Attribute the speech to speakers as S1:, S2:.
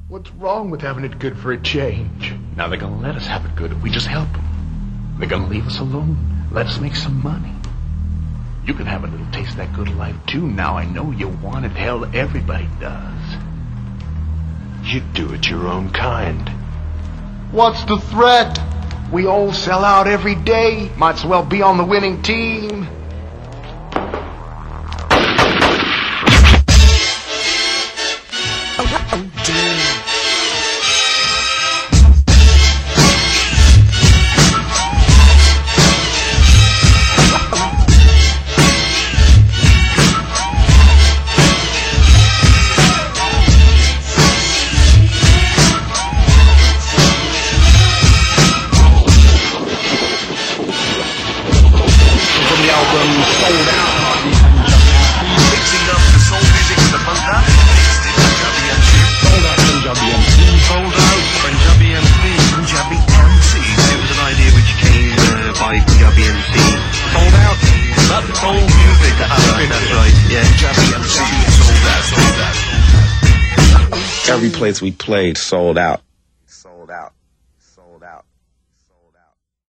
S1: What's wrong with having it good for a change? Now they're gonna let us have it good if we just help them. They're gonna leave us alone, let us make some money. You can have a little taste of that good life too. Now I know you want it. Hell, everybody does.
S2: You do it your own kind.
S1: What's the threat? We all sell out every day. Might as well be on the winning team.
S3: Every place we played sold out. Sold out.